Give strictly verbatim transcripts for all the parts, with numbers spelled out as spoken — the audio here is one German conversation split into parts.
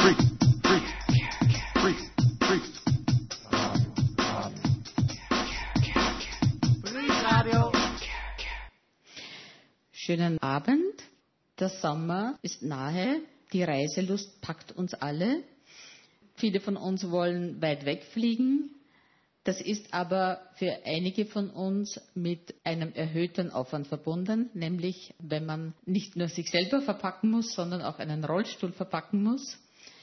Schönen Abend. Der Sommer ist nahe. Die Reiselust packt uns alle. Viele von uns wollen weit wegfliegen. Das ist aber für einige von uns mit einem erhöhten Aufwand verbunden, nämlich wenn man nicht nur sich selber verpacken muss, sondern auch einen Rollstuhl verpacken muss.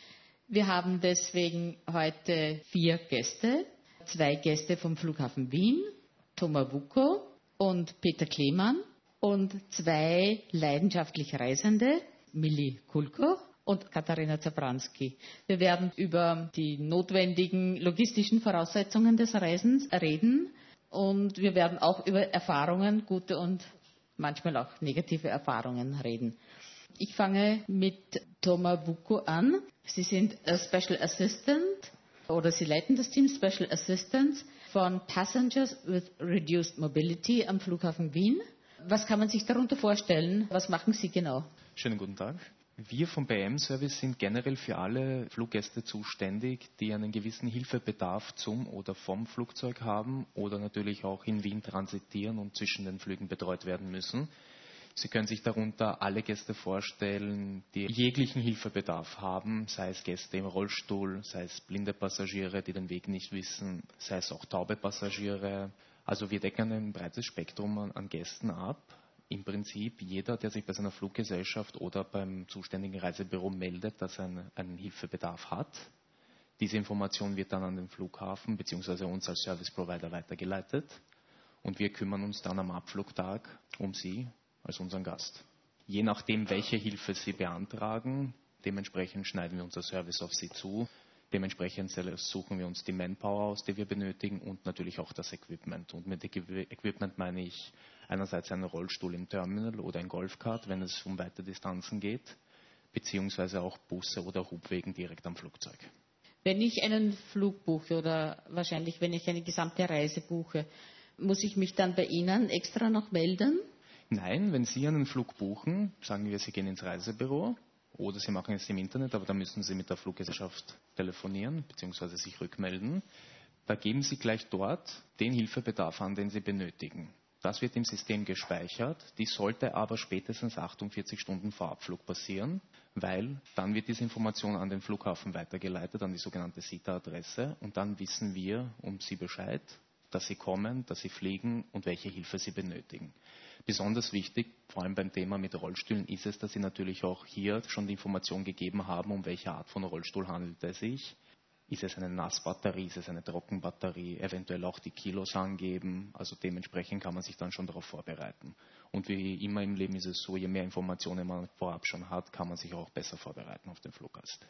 Wir haben deswegen heute vier Gäste. Zwei Gäste vom Flughafen Wien, Thomas Wuko und Peter Klemann. Und zwei leidenschaftliche Reisende, Milli Kulko und Katharina Zabranski. Wir werden über die notwendigen logistischen Voraussetzungen des Reisens reden und wir werden auch über Erfahrungen, gute und manchmal auch negative Erfahrungen reden. Ich fange mit Thomas Wuko an. Sie sind Special Assistant oder Sie leiten das Team Special Assistants von Passengers with Reduced Mobility am Flughafen Wien. Was kann man sich darunter vorstellen? Was machen Sie genau? Schönen guten Tag. Wir vom B M Service sind generell für alle Fluggäste zuständig, die einen gewissen Hilfebedarf zum oder vom Flugzeug haben oder natürlich auch in Wien transitieren und zwischen den Flügen betreut werden müssen. Sie können sich darunter alle Gäste vorstellen, die jeglichen Hilfebedarf haben, sei es Gäste im Rollstuhl, sei es blinde Passagiere, die den Weg nicht wissen, sei es auch taube Passagiere. Also wir decken ein breites Spektrum an, an Gästen ab. Im Prinzip jeder, der sich bei seiner Fluggesellschaft oder beim zuständigen Reisebüro meldet, dass er einen, einen Hilfebedarf hat. Diese Information wird dann an den Flughafen bzw. uns als Service Provider weitergeleitet. Und wir kümmern uns dann am Abflugtag um Sie als unseren Gast. Je nachdem, welche Hilfe Sie beantragen, dementsprechend schneiden wir unser Service auf Sie zu. Dementsprechend suchen wir uns die Manpower aus, die wir benötigen und natürlich auch das Equipment. Und mit Equipment meine ich einerseits einen Rollstuhl im Terminal oder ein Golfkart, wenn es um weite Distanzen geht, beziehungsweise auch Busse oder Hubwegen direkt am Flugzeug. Wenn ich einen Flug buche oder wahrscheinlich, wenn ich eine gesamte Reise buche, muss ich mich dann bei Ihnen extra noch melden? Nein, wenn Sie einen Flug buchen, sagen wir, Sie gehen ins Reisebüro, oder Sie machen es im Internet, aber da müssen Sie mit der Fluggesellschaft telefonieren bzw. sich rückmelden. Da geben Sie gleich dort den Hilfebedarf an, den Sie benötigen. Das wird im System gespeichert. Die sollte aber spätestens achtundvierzig Stunden vor Abflug passieren, weil dann wird diese Information an den Flughafen weitergeleitet, an die sogenannte S I T A-Adresse. Und dann wissen wir um Sie Bescheid, dass Sie kommen, dass Sie fliegen und welche Hilfe Sie benötigen. Besonders wichtig, vor allem beim Thema mit Rollstühlen, ist es, dass Sie natürlich auch hier schon die Information gegeben haben, um welche Art von Rollstuhl handelt es sich. Ist es eine Nassbatterie, ist es eine Trockenbatterie, eventuell auch die Kilos angeben. Also dementsprechend kann man sich dann schon darauf vorbereiten. Und wie immer im Leben ist es so, je mehr Informationen man vorab schon hat, kann man sich auch besser vorbereiten auf den Fluggast.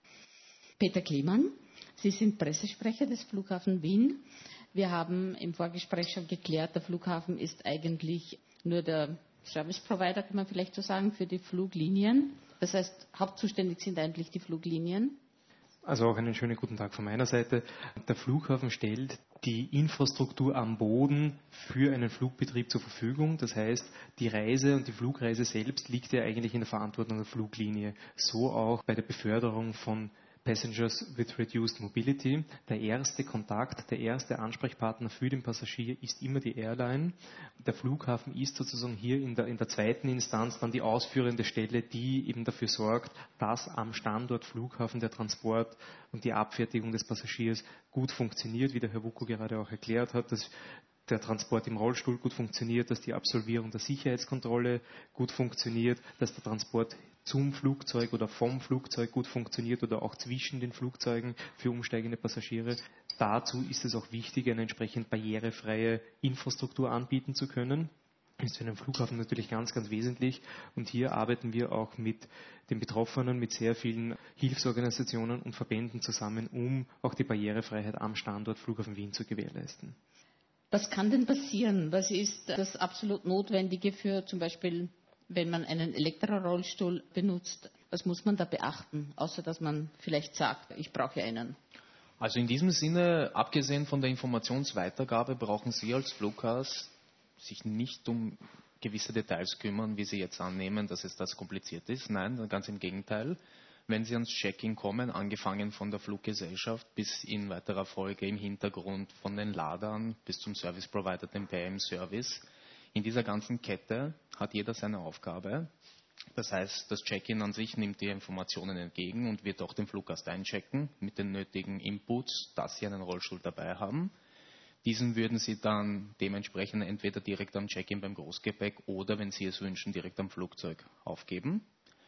Peter Klemann, Sie sind Pressesprecher des Flughafen Wien. Wir haben im Vorgespräch schon geklärt, der Flughafen ist eigentlich nur der Service Provider, kann man vielleicht so sagen, für die Fluglinien. Das heißt, hauptzuständig sind eigentlich die Fluglinien. Also auch einen schönen guten Tag von meiner Seite. Der Flughafen stellt die Infrastruktur am Boden für einen Flugbetrieb zur Verfügung. Das heißt, die Reise und die Flugreise selbst liegt ja eigentlich in der Verantwortung der Fluglinie. So auch bei der Beförderung von Passengers with Reduced Mobility. Der erste Kontakt, der erste Ansprechpartner für den Passagier ist immer die Airline. Der Flughafen ist sozusagen hier in der, in der zweiten Instanz dann die ausführende Stelle, die eben dafür sorgt, dass am Standort Flughafen der Transport und die Abfertigung des Passagiers gut funktioniert, wie der Herr Wuko gerade auch erklärt hat, dass der Transport im Rollstuhl gut funktioniert, dass die Absolvierung der Sicherheitskontrolle gut funktioniert, dass der Transport zum Flugzeug oder vom Flugzeug gut funktioniert oder auch zwischen den Flugzeugen für umsteigende Passagiere. Dazu ist es auch wichtig, eine entsprechend barrierefreie Infrastruktur anbieten zu können. Das ist für einen Flughafen natürlich ganz, ganz wesentlich. Und hier arbeiten wir auch mit den Betroffenen, mit sehr vielen Hilfsorganisationen und Verbänden zusammen, um auch die Barrierefreiheit am Standort Flughafen Wien zu gewährleisten. Was kann denn passieren? Was ist das absolut Notwendige für zum Beispiel, wenn man einen Elektrorollstuhl benutzt? Was muss man da beachten, außer dass man vielleicht sagt, ich brauche einen? Also in diesem Sinne, abgesehen von der Informationsweitergabe, brauchen Sie als Fluggast sich nicht um gewisse Details kümmern, wie Sie jetzt annehmen, dass es das kompliziert ist. Nein, ganz im Gegenteil. wenn Sie ans Check-in kommen, angefangen von der Fluggesellschaft bis in weiterer Folge im Hintergrund von den Ladern bis zum Service Provider, dem B M Service. In dieser ganzen Kette hat jeder seine Aufgabe. Das heißt, das Check-in an sich nimmt die Informationen entgegen und wird auch den Fluggast einchecken mit den nötigen Inputs, dass Sie einen Rollstuhl dabei haben. Diesen würden Sie dann dementsprechend entweder direkt am Check-in beim Großgepäck oder, wenn Sie es wünschen, direkt am Flugzeug aufgeben.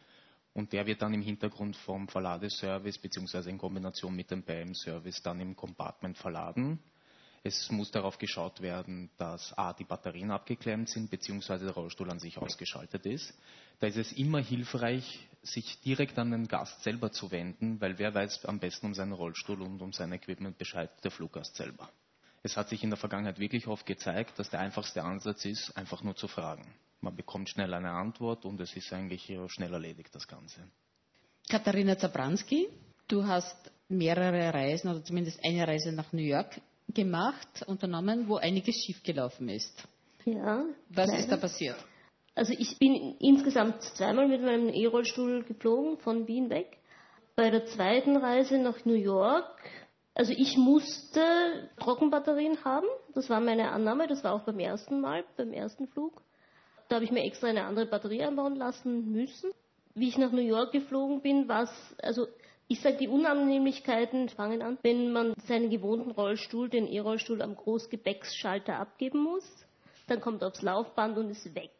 Und der wird dann im Hintergrund vom Verladeservice bzw. in Kombination mit dem B M Service dann im Compartment verladen. Es muss darauf geschaut werden, dass a. die Batterien abgeklemmt sind bzw. der Rollstuhl an sich ausgeschaltet ist. Da ist es immer hilfreich, sich direkt an den Gast selber zu wenden, weil wer weiß am besten um seinen Rollstuhl und um sein Equipment Bescheid? Der Fluggast selber. Es hat sich in der Vergangenheit wirklich oft gezeigt, dass der einfachste Ansatz ist, einfach nur zu fragen. Man bekommt schnell eine Antwort und es ist eigentlich schnell erledigt, das Ganze. Katharina Zabranski, du hast mehrere Reisen oder zumindest eine Reise nach New York gemacht, unternommen, wo einiges schiefgelaufen ist. Ja. Was leider. ist da passiert? Also ich bin insgesamt zweimal mit meinem E-Rollstuhl geflogen, von Wien weg. Bei der zweiten Reise nach New York, also ich musste Trockenbatterien haben, das war meine Annahme, das war auch beim ersten Mal, beim ersten Flug. Da habe ich mir extra eine andere Batterie einbauen lassen müssen. Wie ich nach New York geflogen bin, war es, also ich sage, die Unannehmlichkeiten fangen an, wenn man seinen gewohnten Rollstuhl, den E-Rollstuhl am Großgepäcksschalter abgeben muss, dann kommt er aufs Laufband und ist weg.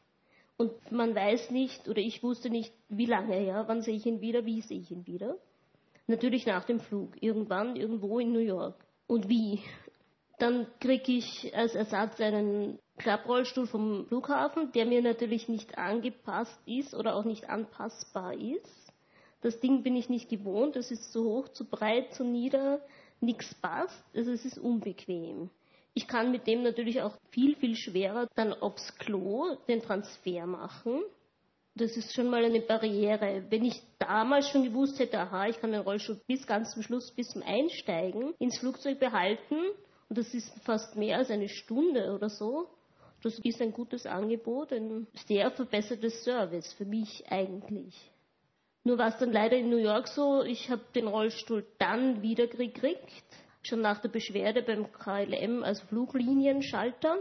Und man weiß nicht, oder ich wusste nicht, wie lange, ja, wann sehe ich ihn wieder, wie sehe ich ihn wieder. Natürlich nach dem Flug, irgendwann, irgendwo in New York. Und wie? Dann kriege ich als Ersatz einen Klapprollstuhl vom Flughafen, der mir natürlich nicht angepasst ist oder auch nicht anpassbar ist. Das Ding bin ich nicht gewohnt, es ist zu hoch, zu breit, zu nieder, nichts passt, also es ist unbequem. Ich kann mit dem natürlich auch viel, viel schwerer dann aufs Klo den Transfer machen. Das ist schon mal eine Barriere. Wenn ich damals schon gewusst hätte, aha, ich kann den Rollstuhl bis ganz zum Schluss, bis zum Einsteigen ins Flugzeug behalten, und das ist fast mehr als eine Stunde oder so, das ist ein gutes Angebot, ein sehr verbessertes Service für mich eigentlich. Nur war es dann leider in New York so, ich habe den Rollstuhl dann wieder gekriegt, schon nach der Beschwerde beim K L M, also Fluglinienschalter,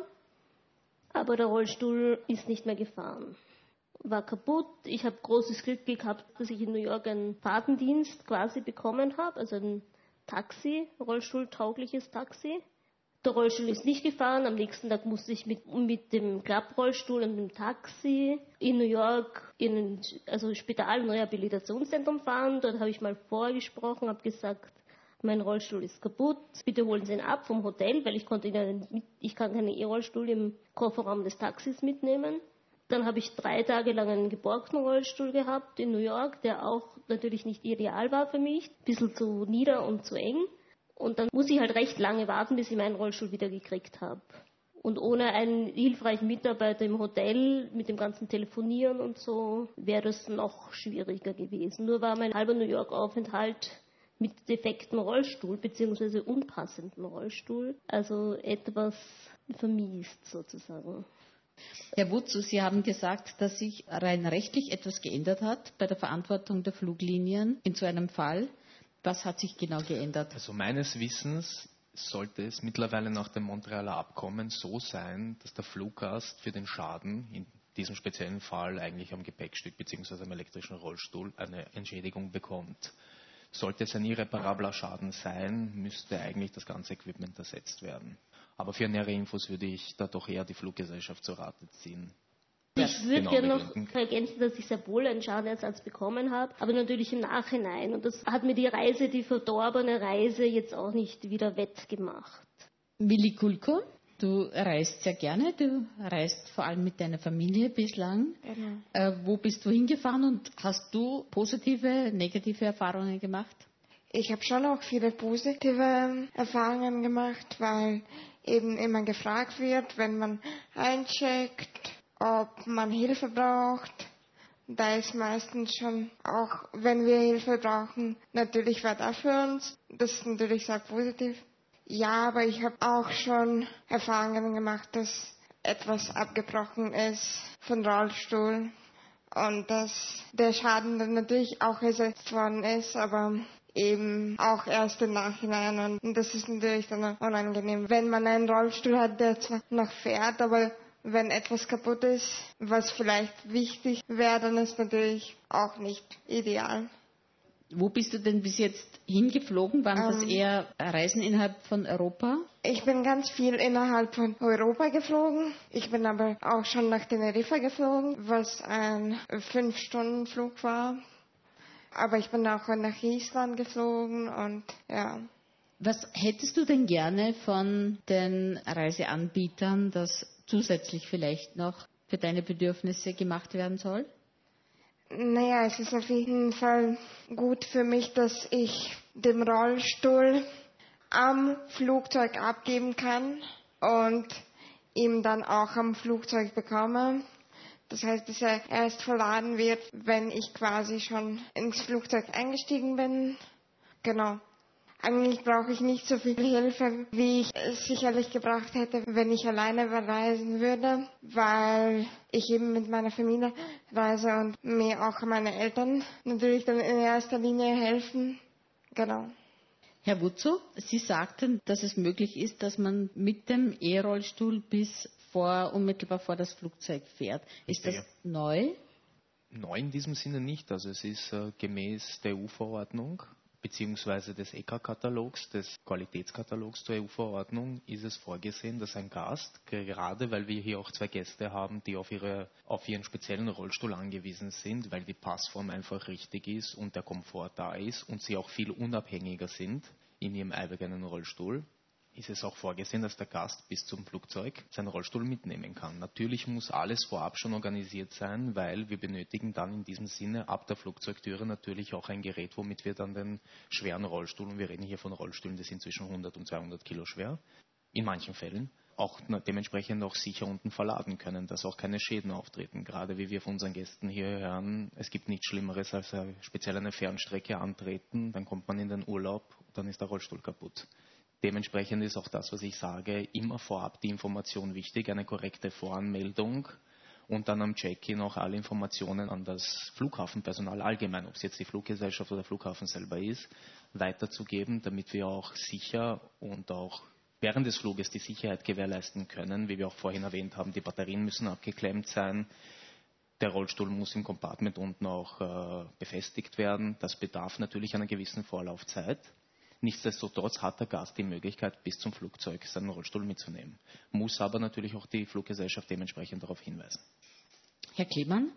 aber der Rollstuhl ist nicht mehr gefahren. War kaputt, ich habe großes Glück gehabt, dass ich in New York einen Fahrtendienst quasi bekommen habe, also ein Taxi, rollstuhltaugliches Taxi. Der Rollstuhl ist nicht gefahren, am nächsten Tag musste ich mit, mit dem Klapprollstuhl und dem Taxi in New York in ein also Spital- und Rehabilitationszentrum fahren. Dort habe ich mal vorgesprochen, habe gesagt, mein Rollstuhl ist kaputt, bitte holen Sie ihn ab vom Hotel, weil ich konnte ihn mit, ich kann keinen E-Rollstuhl im Kofferraum des Taxis mitnehmen. Dann habe ich drei Tage lang einen geborgten Rollstuhl gehabt in New York, der auch natürlich nicht ideal war für mich, ein bisschen zu nieder und zu eng. Und dann muss ich halt recht lange warten, bis ich meinen Rollstuhl wieder gekriegt habe. Und ohne einen hilfreichen Mitarbeiter im Hotel, mit dem ganzen Telefonieren und so, wäre das noch schwieriger gewesen. Nur war mein halber New York-Aufenthalt mit defektem Rollstuhl, beziehungsweise unpassendem Rollstuhl, also etwas vermiest sozusagen. Herr Wutzu, Sie haben gesagt, dass sich rein rechtlich etwas geändert hat bei der Verantwortung der Fluglinien in so einem Fall. Was hat sich genau geändert? Also meines Wissens sollte es mittlerweile nach dem Montrealer Abkommen so sein, dass der Fluggast für den Schaden, in diesem speziellen Fall eigentlich am Gepäckstück bzw. am elektrischen Rollstuhl, eine Entschädigung bekommt. Sollte es ein irreparabler Schaden sein, müsste eigentlich das ganze Equipment ersetzt werden. Aber für nähere Infos würde ich da doch eher die Fluggesellschaft zur Rate ziehen. Ich würde genau gerne noch ergänzen, dass ich sehr wohl einen Schadenersatz bekommen habe, aber natürlich im Nachhinein. Und das hat mir die Reise, die verdorbene Reise, jetzt auch nicht wieder wettgemacht. Willi Kulko, du reist sehr gerne, du reist vor allem mit deiner Familie bislang. Genau. Äh, wo bist du hingefahren und hast du positive, negative Erfahrungen gemacht? Ich habe schon auch viele positive Erfahrungen gemacht, weil eben immer gefragt wird, wenn man eincheckt, ob man Hilfe braucht. Da ist meistens schon, auch wenn wir Hilfe brauchen, natürlich war da für uns. Das ist natürlich sehr positiv. Ja, aber ich habe auch schon Erfahrungen gemacht, dass etwas abgebrochen ist von Rollstuhl und dass der Schaden dann natürlich auch ersetzt worden ist, aber eben auch erst im Nachhinein. Und das ist natürlich dann unangenehm, wenn man einen Rollstuhl hat, der zwar noch fährt, aber wenn etwas kaputt ist, was vielleicht wichtig wäre, dann ist natürlich auch nicht ideal. Wo bist du denn bis jetzt hingeflogen? Waren ähm, das eher Reisen innerhalb von Europa? Ich bin ganz viel innerhalb von Europa geflogen. Ich bin aber auch schon nach Teneriffa geflogen, was ein fünf-Stunden-Flug war. Aber ich bin auch nach Island geflogen und ja. Was hättest du denn gerne von den Reiseanbietern, das zusätzlich vielleicht noch für deine Bedürfnisse gemacht werden soll? Naja, es ist auf jeden Fall gut für mich, dass ich den Rollstuhl am Flugzeug abgeben kann und ihn dann auch am Flugzeug bekomme. Das heißt, dass er erst verladen wird, wenn ich quasi schon ins Flugzeug eingestiegen bin. Genau. Eigentlich brauche ich nicht so viel Hilfe, wie ich es sicherlich gebraucht hätte, wenn ich alleine reisen würde, weil ich eben mit meiner Familie reise und mir auch meine Eltern natürlich dann in erster Linie helfen. Genau. Herr Wutzow, Sie sagten, dass es möglich ist, dass man mit dem E-Rollstuhl bis vor, unmittelbar vor das Flugzeug fährt. Ist das ja neu? Neu in diesem Sinne nicht. Also es ist äh, gemäß der E U-Verordnung beziehungsweise des E C A-Katalogs, des Qualitätskatalogs zur E U-Verordnung, ist es vorgesehen, dass ein Gast, gerade weil wir hier auch zwei Gäste haben, die auf, ihre, auf ihren speziellen Rollstuhl angewiesen sind, weil die Passform einfach richtig ist und der Komfort da ist und sie auch viel unabhängiger sind in ihrem eigenen Rollstuhl, ist es auch vorgesehen, dass der Gast bis zum Flugzeug seinen Rollstuhl mitnehmen kann. Natürlich muss alles vorab schon organisiert sein, weil wir benötigen dann in diesem Sinne ab der Flugzeugtüre natürlich auch ein Gerät, womit wir dann den schweren Rollstuhl, und wir reden hier von Rollstühlen, die sind zwischen hundert und zweihundert Kilo schwer, in manchen Fällen, auch dementsprechend auch sicher unten verladen können, dass auch keine Schäden auftreten. Gerade wie wir von unseren Gästen hier hören, es gibt nichts Schlimmeres als speziell eine Fernstrecke antreten, dann kommt man in den Urlaub, dann ist der Rollstuhl kaputt. Dementsprechend ist auch das, was ich sage, immer vorab die Information wichtig, eine korrekte Voranmeldung und dann am Check-in auch alle Informationen an das Flughafenpersonal allgemein, ob es jetzt die Fluggesellschaft oder der Flughafen selber ist, weiterzugeben, damit wir auch sicher und auch während des Fluges die Sicherheit gewährleisten können. Wie wir auch vorhin erwähnt haben, die Batterien müssen abgeklemmt sein. Der Rollstuhl muss im Compartment unten auch äh, befestigt werden. Das bedarf natürlich einer gewissen Vorlaufzeit. Nichtsdestotrotz hat der Gast die Möglichkeit, bis zum Flugzeug seinen Rollstuhl mitzunehmen. Muss aber natürlich auch die Fluggesellschaft dementsprechend darauf hinweisen. Herr Klemann,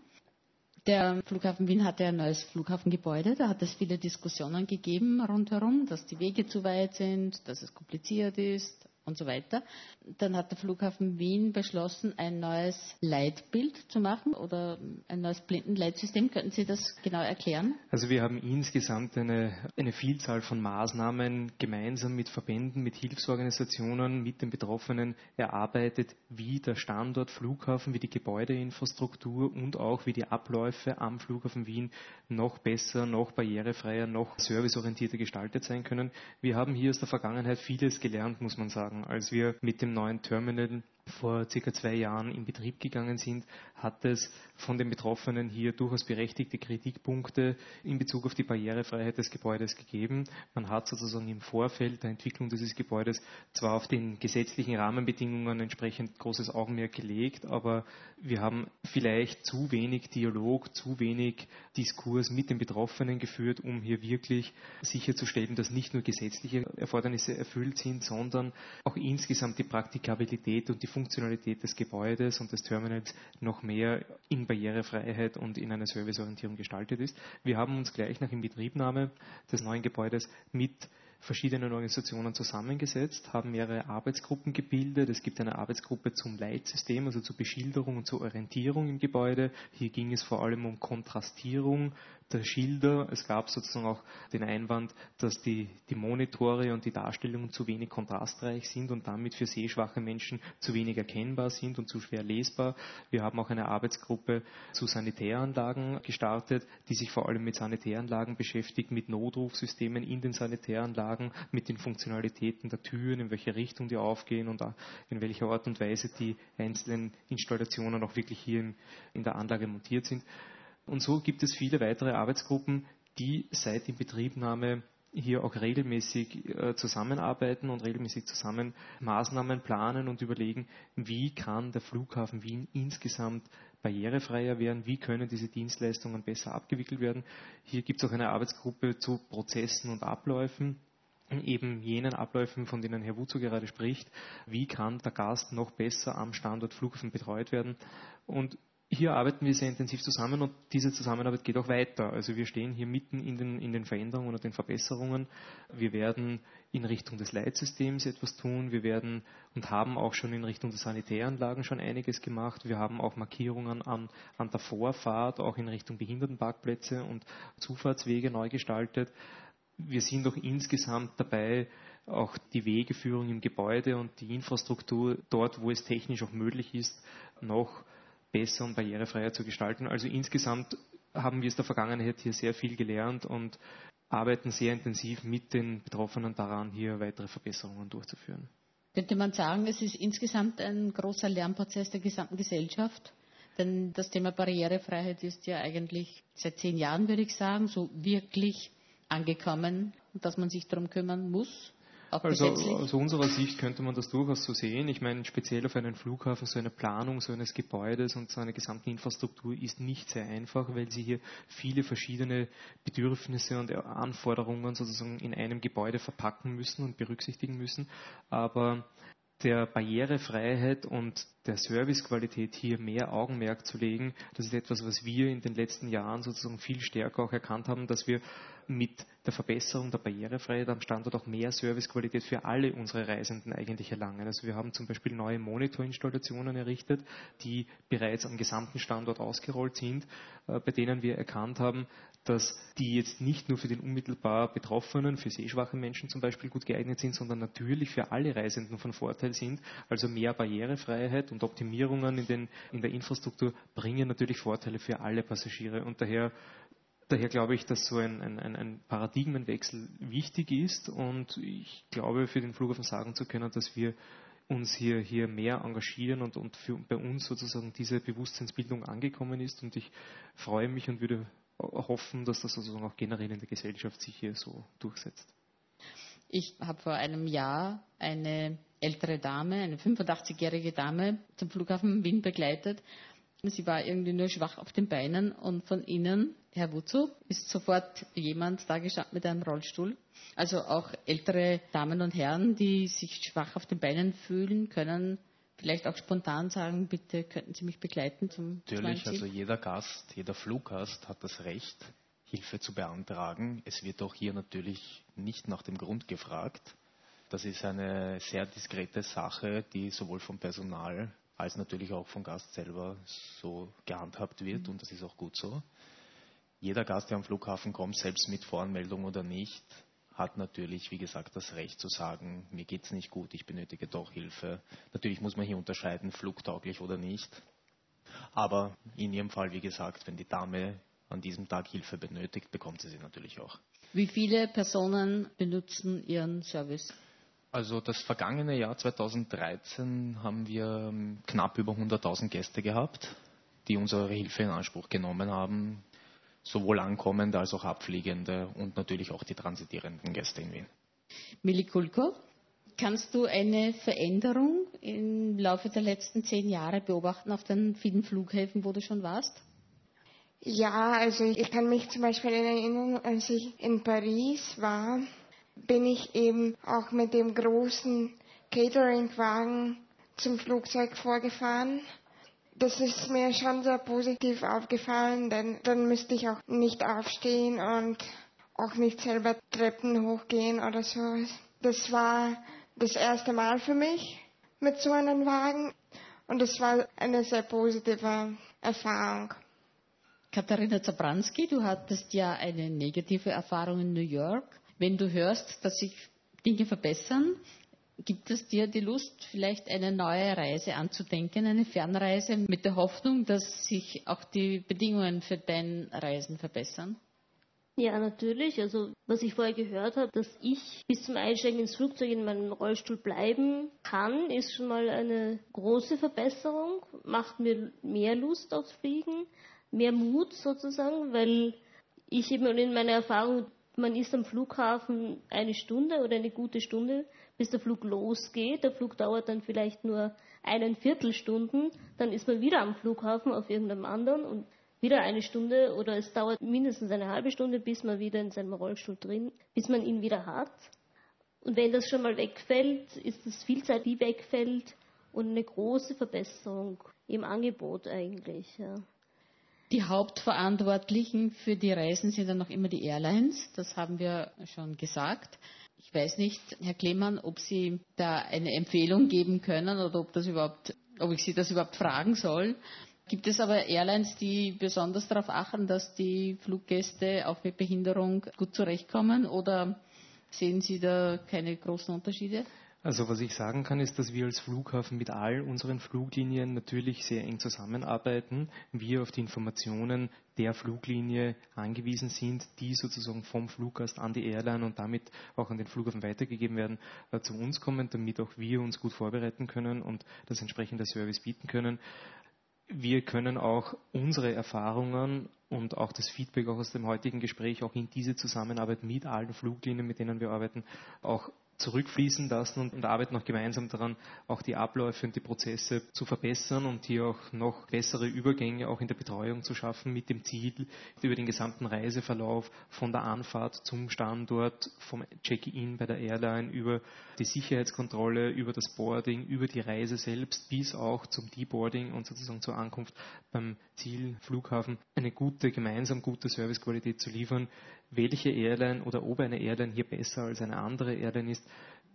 der Flughafen Wien hatte ein neues Flughafengebäude. Da hat es viele Diskussionen gegeben rundherum, dass die Wege zu weit sind, dass es kompliziert ist und so weiter. Dann hat der Flughafen Wien beschlossen, ein neues Leitbild zu machen oder ein neues Blindenleitsystem. Könnten Sie das genau erklären? Also wir haben insgesamt eine, eine Vielzahl von Maßnahmen gemeinsam mit Verbänden, mit Hilfsorganisationen, mit den Betroffenen erarbeitet, wie der Standort Flughafen, wie die Gebäudeinfrastruktur und auch wie die Abläufe am Flughafen Wien noch besser, noch barrierefreier, noch serviceorientierter gestaltet sein können. Wir haben hier aus der Vergangenheit vieles gelernt, muss man sagen. Als wir mit dem neuen Terminal vor circa zwei Jahren in Betrieb gegangen sind, hat es von den Betroffenen hier durchaus berechtigte Kritikpunkte in Bezug auf die Barrierefreiheit des Gebäudes gegeben. Man hat sozusagen im Vorfeld der Entwicklung dieses Gebäudes zwar auf den gesetzlichen Rahmenbedingungen entsprechend großes Augenmerk gelegt, aber wir haben vielleicht zu wenig Dialog, zu wenig Diskurs mit den Betroffenen geführt, um hier wirklich sicherzustellen, dass nicht nur gesetzliche Erfordernisse erfüllt sind, sondern auch insgesamt die Praktikabilität und die Funktionalität des Gebäudes und des Terminals noch mehr in Barrierefreiheit und in einer Serviceorientierung gestaltet ist. Wir haben uns gleich nach Inbetriebnahme des neuen Gebäudes mit verschiedenen Organisationen zusammengesetzt, haben mehrere Arbeitsgruppen gebildet. Es gibt eine Arbeitsgruppe zum Leitsystem, also zur Beschilderung und zur Orientierung im Gebäude. Hier ging es vor allem um Kontrastierung der Schilder. Es gab sozusagen auch den Einwand, dass die, die Monitore und die Darstellungen zu wenig kontrastreich sind und damit für sehschwache Menschen zu wenig erkennbar sind und zu schwer lesbar. Wir haben auch eine Arbeitsgruppe zu Sanitäranlagen gestartet, die sich vor allem mit Sanitäranlagen beschäftigt, mit Notrufsystemen in den Sanitäranlagen, mit den Funktionalitäten der Türen, in welche Richtung die aufgehen und in welcher Art und Weise die einzelnen Installationen auch wirklich hier in, in der Anlage montiert sind. Und so gibt es viele weitere Arbeitsgruppen, die seit Inbetriebnahme hier auch regelmäßig äh, zusammenarbeiten und regelmäßig zusammen Maßnahmen planen und überlegen, wie kann der Flughafen Wien insgesamt barrierefreier werden, wie können diese Dienstleistungen besser abgewickelt werden. Hier gibt es auch eine Arbeitsgruppe zu Prozessen und Abläufen, eben jenen Abläufen, von denen Herr Wutzo gerade spricht. Wie kann der Gast noch besser am Standort Flughafen betreut werden? Und hier arbeiten wir sehr intensiv zusammen und diese Zusammenarbeit geht auch weiter. Also wir stehen hier mitten in den, in den Veränderungen und den Verbesserungen. Wir werden in Richtung des Leitsystems etwas tun. Wir werden und haben auch schon in Richtung der Sanitäranlagen schon einiges gemacht. Wir haben auch Markierungen an, an der Vorfahrt, auch in Richtung Behindertenparkplätze und Zufahrtswege neu gestaltet. Wir sind auch insgesamt dabei, auch die Wegeführung im Gebäude und die Infrastruktur dort, wo es technisch auch möglich ist, noch besser und barrierefreier zu gestalten. Also insgesamt haben wir aus der Vergangenheit hier sehr viel gelernt und arbeiten sehr intensiv mit den Betroffenen daran, hier weitere Verbesserungen durchzuführen. Könnte man sagen, es ist insgesamt ein großer Lernprozess der gesamten Gesellschaft? Denn das Thema Barrierefreiheit ist ja eigentlich seit zehn Jahren, würde ich sagen, so wirklich angekommen, dass man sich darum kümmern muss. Also aus unserer Sicht könnte man das durchaus so sehen. Ich meine, speziell auf einen Flughafen, so eine Planung so eines Gebäudes und so einer gesamten Infrastruktur ist nicht sehr einfach, weil sie hier viele verschiedene Bedürfnisse und Anforderungen sozusagen in einem Gebäude verpacken müssen und berücksichtigen müssen. Aber der Barrierefreiheit und der Servicequalität hier mehr Augenmerk zu legen, das ist etwas, was wir in den letzten Jahren sozusagen viel stärker auch erkannt haben, dass wir mit der Verbesserung der Barrierefreiheit am Standort auch mehr Servicequalität für alle unsere Reisenden eigentlich erlangen. Also wir haben zum Beispiel neue Monitorinstallationen errichtet, die bereits am gesamten Standort ausgerollt sind, bei denen wir erkannt haben, dass die jetzt nicht nur für den unmittelbar Betroffenen, für sehschwache Menschen zum Beispiel gut geeignet sind, sondern natürlich für alle Reisenden von Vorteil sind. Also mehr Barrierefreiheit und Optimierungen in, den, in der Infrastruktur bringen natürlich Vorteile für alle Passagiere. Und daher, daher glaube ich, dass so ein, ein, ein Paradigmenwechsel wichtig ist. Und ich glaube, für den Flughafen sagen zu können, dass wir uns hier, hier mehr engagieren und, und für, bei uns sozusagen diese Bewusstseinsbildung angekommen ist. Und ich freue mich und würde hoffen, dass das sozusagen auch generell in der Gesellschaft sich hier so durchsetzt. Ich habe vor einem Jahr eine ältere Dame, eine fünfundachtzigjährige Dame zum Flughafen Wien begleitet. Sie war irgendwie nur schwach auf den Beinen und von Ihnen, Herr Wutzo, ist sofort jemand da gestanden mit einem Rollstuhl. Also auch ältere Damen und Herren, die sich schwach auf den Beinen fühlen, können vielleicht auch spontan sagen, bitte könnten Sie mich begleiten zum Natürlich, also jeder Gast, jeder Fluggast hat das Recht, Hilfe zu beantragen. Es wird auch hier natürlich nicht nach dem Grund gefragt. Das ist eine sehr diskrete Sache, die sowohl vom Personal als natürlich auch vom Gast selber so gehandhabt wird mhm. und das ist auch gut so. Jeder Gast, der am Flughafen kommt, selbst mit Voranmeldung oder nicht, hat natürlich, wie gesagt, das Recht zu sagen, mir geht es nicht gut, ich benötige doch Hilfe. Natürlich muss man hier unterscheiden, flugtauglich oder nicht. Aber in Ihrem Fall, wie gesagt, wenn die Dame an diesem Tag Hilfe benötigt, bekommt sie sie natürlich auch. Wie viele Personen benutzen Ihren Service? Also das vergangene Jahr zweitausenddreizehn haben wir knapp über hunderttausend Gäste gehabt, die unsere Hilfe in Anspruch genommen haben. Sowohl ankommende als auch abfliegende und natürlich auch die transitierenden Gäste in Wien. Milli Kulko, kannst du eine Veränderung im Laufe der letzten zehn Jahre beobachten auf den vielen Flughäfen, wo du schon warst? Ja, also ich kann mich zum Beispiel erinnern, als ich in Paris war, bin ich eben auch mit dem großen Catering-Wagen zum Flugzeug vorgefahren. Das ist mir schon sehr positiv aufgefallen, denn dann müsste ich auch nicht aufstehen und auch nicht selber Treppen hochgehen oder sowas. Das war das erste Mal für mich mit so einem Wagen und das war eine sehr positive Erfahrung. Katharina Zabranski, du hattest ja eine negative Erfahrung in New York. Wenn du hörst, dass sich Dinge verbessern, gibt es dir die Lust, vielleicht eine neue Reise anzudenken, eine Fernreise mit der Hoffnung, dass sich auch die Bedingungen für dein Reisen verbessern? Ja, natürlich. Also was ich vorher gehört habe, dass ich bis zum Einsteigen ins Flugzeug in meinem Rollstuhl bleiben kann, ist schon mal eine große Verbesserung, macht mir mehr Lust aufs Fliegen. mehr Mut sozusagen, weil ich eben in meiner Erfahrung, man ist am Flughafen eine Stunde oder eine gute Stunde, bis der Flug losgeht. Der Flug dauert dann vielleicht nur eine Viertelstunden, dann ist man wieder am Flughafen auf irgendeinem anderen und wieder eine Stunde oder es dauert mindestens eine halbe Stunde, bis man wieder in seinem Rollstuhl drin, bis man ihn wieder hat. Und wenn das schon mal wegfällt, ist es viel Zeit, die wegfällt und eine große Verbesserung im Angebot eigentlich. Ja. Die Hauptverantwortlichen für die Reisen sind dann noch immer die Airlines, das haben wir schon gesagt. Ich weiß nicht, Herr Klemann, ob Sie da eine Empfehlung geben können oder ob, das überhaupt, ob ich Sie das überhaupt fragen soll. Gibt es aber Airlines, die besonders darauf achten, dass die Fluggäste auch mit Behinderung gut zurechtkommen, oder sehen Sie da keine großen Unterschiede? Also was ich sagen kann, ist, dass wir als Flughafen mit all unseren Fluglinien natürlich sehr eng zusammenarbeiten. Wir auf die Informationen der Fluglinie angewiesen sind, die sozusagen vom Fluggast an die Airline und damit auch an den Flughafen weitergegeben werden, äh, zu uns kommen, damit auch wir uns gut vorbereiten können und das entsprechende Service bieten können. Wir können auch unsere Erfahrungen und auch das Feedback auch aus dem heutigen Gespräch auch in diese Zusammenarbeit mit allen Fluglinien, mit denen wir arbeiten, auch zurückfließen lassen und, und arbeiten auch gemeinsam daran, auch die Abläufe und die Prozesse zu verbessern und hier auch noch bessere Übergänge auch in der Betreuung zu schaffen, mit dem Ziel, über den gesamten Reiseverlauf von der Anfahrt zum Standort, vom Check-in bei der Airline, über die Sicherheitskontrolle, über das Boarding, über die Reise selbst bis auch zum Deboarding und sozusagen zur Ankunft beim Zielflughafen eine gute, gemeinsam gute Servicequalität zu liefern. Welche Airline oder ob eine Airline hier besser als eine andere Airline ist,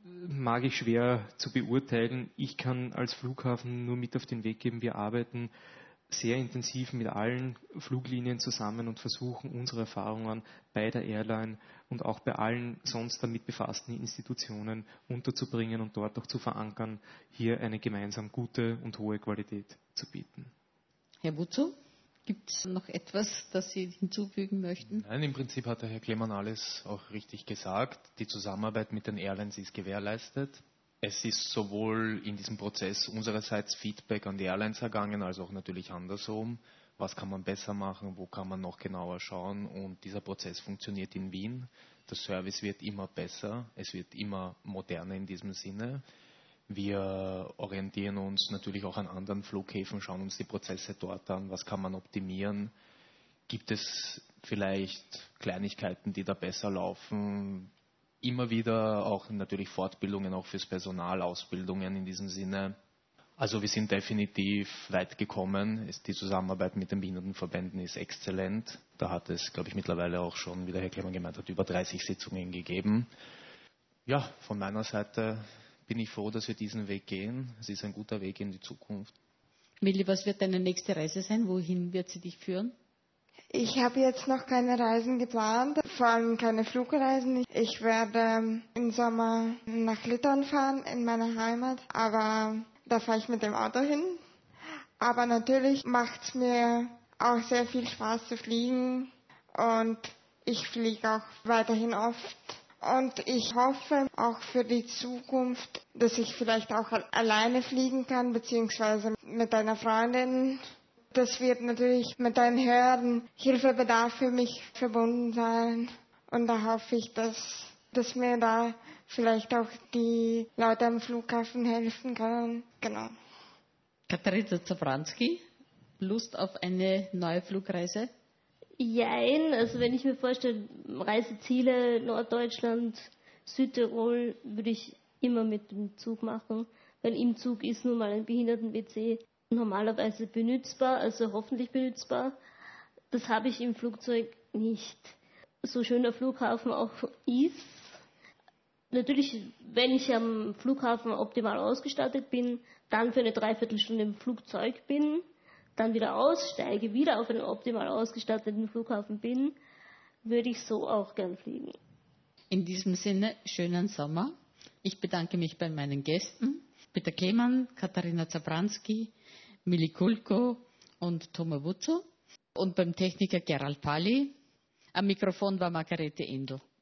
mag ich schwer zu beurteilen. Ich kann als Flughafen nur mit auf den Weg geben, wir arbeiten sehr intensiv mit allen Fluglinien zusammen und versuchen, unsere Erfahrungen bei der Airline und auch bei allen sonst damit befassten Institutionen unterzubringen und dort auch zu verankern, hier eine gemeinsam gute und hohe Qualität zu bieten. Herr Buzzo? Gibt es noch etwas, das Sie hinzufügen möchten? Nein, im Prinzip hat der Herr Klemann alles auch richtig gesagt. Die Zusammenarbeit mit den Airlines ist gewährleistet. Es ist sowohl in diesem Prozess unsererseits Feedback an die Airlines ergangen, als auch natürlich andersrum. Was kann man besser machen, wo kann man noch genauer schauen? Und dieser Prozess funktioniert in Wien. Der Service wird immer besser, es wird immer moderner in diesem Sinne. Wir orientieren uns natürlich auch an anderen Flughäfen, schauen uns die Prozesse dort an, was kann man optimieren. Gibt es vielleicht Kleinigkeiten, die da besser laufen? Immer wieder auch natürlich Fortbildungen auch fürs Personal, Ausbildungen in diesem Sinne. Also wir sind definitiv weit gekommen. Die Zusammenarbeit mit den Behindertenverbänden ist exzellent. Da hat es, glaube ich, mittlerweile auch schon, wie der Herr Klemann gemeint hat, über dreißig Sitzungen gegeben. Ja, von meiner Seite bin ich froh, dass wir diesen Weg gehen. Es ist ein guter Weg in die Zukunft. Milli, was wird deine nächste Reise sein? Wohin wird sie dich führen? Ich habe jetzt noch keine Reisen geplant, vor allem keine Flugreisen. Ich werde im Sommer nach Litauen fahren, in meine Heimat, aber da fahre ich mit dem Auto hin. Aber natürlich macht es mir auch sehr viel Spaß zu fliegen und ich fliege auch weiterhin oft. Und ich hoffe auch für die Zukunft, dass ich vielleicht auch alleine fliegen kann, beziehungsweise mit einer Freundin. Das wird natürlich mit einem höheren Hilfebedarf für mich verbunden sein. Und da hoffe ich, dass, dass mir da vielleicht auch die Leute am Flughafen helfen können. Genau. Katharina Zabranski, Lust auf eine neue Flugreise? Jein, also wenn ich mir vorstelle, Reiseziele Norddeutschland, Südtirol, würde ich immer mit dem Zug machen, weil im Zug ist nun mal ein Behinderten-W C normalerweise benützbar, also hoffentlich benützbar. Das habe ich im Flugzeug nicht. So schön der Flughafen auch ist. Natürlich, wenn ich am Flughafen optimal ausgestattet bin, dann für eine Dreiviertelstunde im Flugzeug bin, dann wieder aussteige, wieder auf einem optimal ausgestatteten Flughafen bin, würde ich so auch gern fliegen. In diesem Sinne, schönen Sommer. Ich bedanke mich bei meinen Gästen, Peter Klemann, Katharina Zabranski, Milli Kulko und Toma Buzzo und beim Techniker Gerald Pali. Am Mikrofon war Margarete Endl.